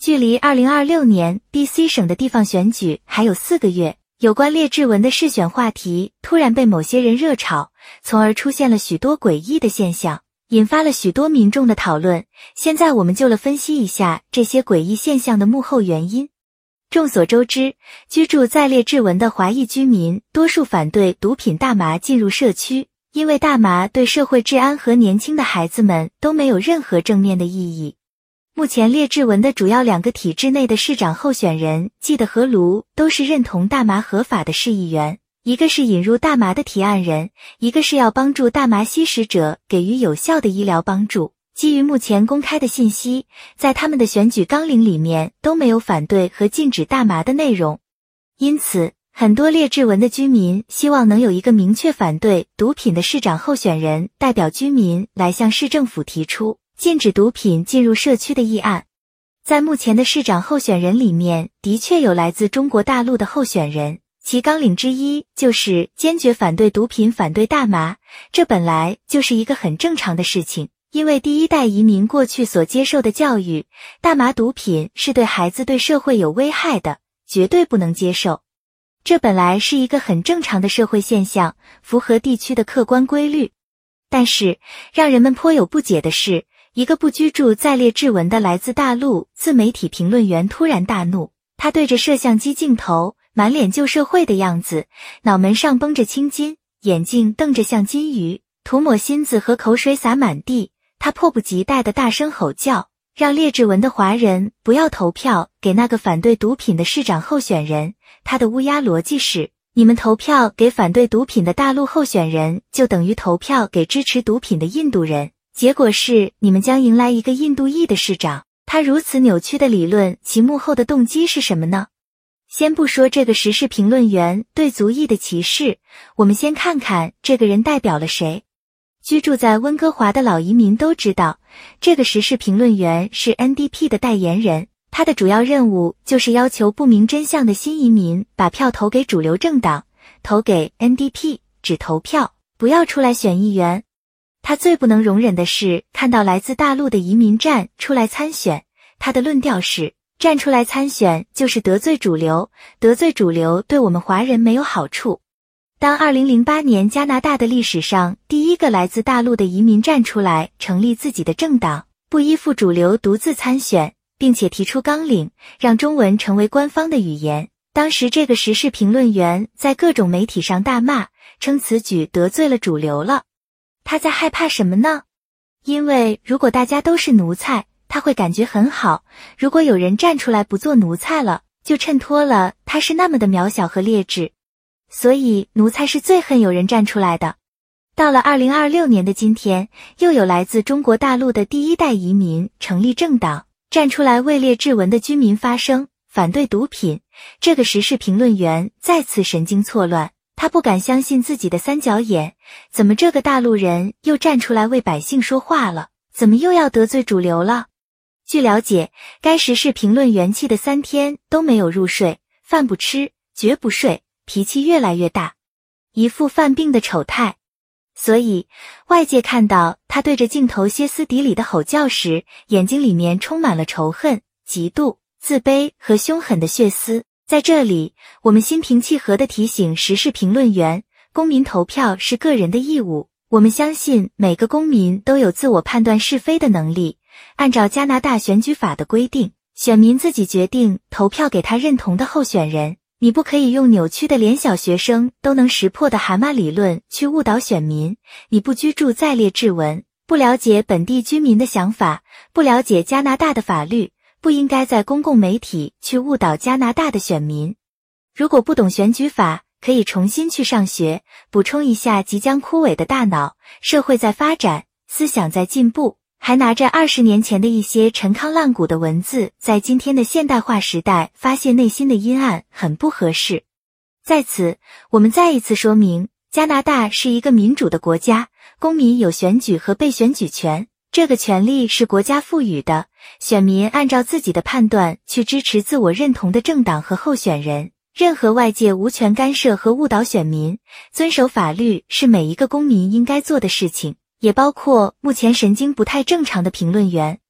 距离2026年 BC 省的地方选举还有4个月，有关列治文的试选话题突然被某些人热炒，从而出现了许多诡异的现象，引发了许多民众的讨论。现在我们就来分析一下这些诡异现象的幕后原因。众所周知，居住在列治文的华裔居民多数反对毒品大麻进入社区，因为大麻对社会治安和年轻的孩子们都没有任何正面的意义。目前列治文的主要2个体制内的市长候选人季德和卢都是认同大麻合法的市议员，一个是引入大麻的提案人，一个是要帮助大麻吸食者给予有效的医疗帮助。基于目前公开的信息，在他们的选举纲领里面都没有反对和禁止大麻的内容。因此，很多列治文的居民希望能有一个明确反对毒品的市长候选人代表居民来向市政府提出禁止毒品进入社区的议案。在目前的市长候选人里面，的确有来自中国大陆的候选人，其纲领之一就是坚决反对毒品、反对大麻。这本来就是一个很正常的事情，因为第一代移民过去所接受的教育，大麻毒品是对孩子对社会有危害的，绝对不能接受。这本来是一个很正常的社会现象，符合地区的客观规律。但是，让人们颇有不解的是，一个不居住在列治文的来自大陆自媒体评论员突然大怒，他对着摄像机镜头，满脸旧社会的样子，脑门上绷着青筋，眼睛瞪着像金鱼，涂抹芯子和口水洒满地。他迫不及待地大声吼叫，让列治文的华人不要投票给那个反对毒品的市长候选人。他的乌鸦逻辑是，你们投票给反对毒品的大陆候选人，就等于投票给支持毒品的印度人。结果是，你们将迎来一个印度裔的市长。他如此扭曲的理论，其幕后的动机是什么呢？先不说这个时事评论员对族裔的歧视，我们先看看这个人代表了谁。居住在温哥华的老移民都知道，这个时事评论员是 NDP 的代言人，他的主要任务就是要求不明真相的新移民把票投给主流政党，投给 NDP， 只投票，不要出来选议员。他最不能容忍的是看到来自大陆的移民站出来参选，他的论调是，站出来参选就是得罪主流，得罪主流对我们华人没有好处。当2008年加拿大的历史上第一个来自大陆的移民站出来成立自己的政党，不依附主流独自参选，并且提出纲领，让中文成为官方的语言，当时这个时事评论员在各种媒体上大骂，称此举得罪了主流了。他在害怕什么呢？因为如果大家都是奴才，他会感觉很好，如果有人站出来不做奴才了，就衬托了他是那么的渺小和劣质。所以奴才是最恨有人站出来的。到了2026年的今天，又有来自中国大陆的第一代移民成立政党，站出来为列治文的居民发声，反对毒品。这个时事评论员再次神经错乱，他不敢相信自己的三角眼，怎么这个大陆人又站出来为百姓说话了？怎么又要得罪主流了？据了解，该时事评论员气的3天都没有入睡，饭不吃，绝不睡，脾气越来越大，一副犯病的丑态。所以外界看到他对着镜头歇斯底里的吼叫时，眼睛里面充满了仇恨、嫉妒、自卑和凶狠的血丝。在这里，我们心平气和地提醒时事评论员，公民投票是个人的义务，我们相信每个公民都有自我判断是非的能力。按照加拿大选举法的规定，选民自己决定投票给他认同的候选人，你不可以用扭曲的连小学生都能识破的蛤蟆理论去误导选民。你不居住在列治文，不了解本地居民的想法，不了解加拿大的法律，不应该在公共媒体去误导加拿大的选民。如果不懂选举法，可以重新去上学，补充一下即将枯萎的大脑。社会在发展，思想在进步，还拿着20年前的一些陈糠烂谷的文字，在今天的现代化时代发泄内心的阴暗，很不合适。在此，我们再一次说明，加拿大是一个民主的国家，公民有选举和被选举权，这个权利是国家赋予的，选民按照自己的判断去支持自我认同的政党和候选人，任何外界无权干涉和误导选民。遵守法律是每一个公民应该做的事情，也包括目前神经不太正常的评论员。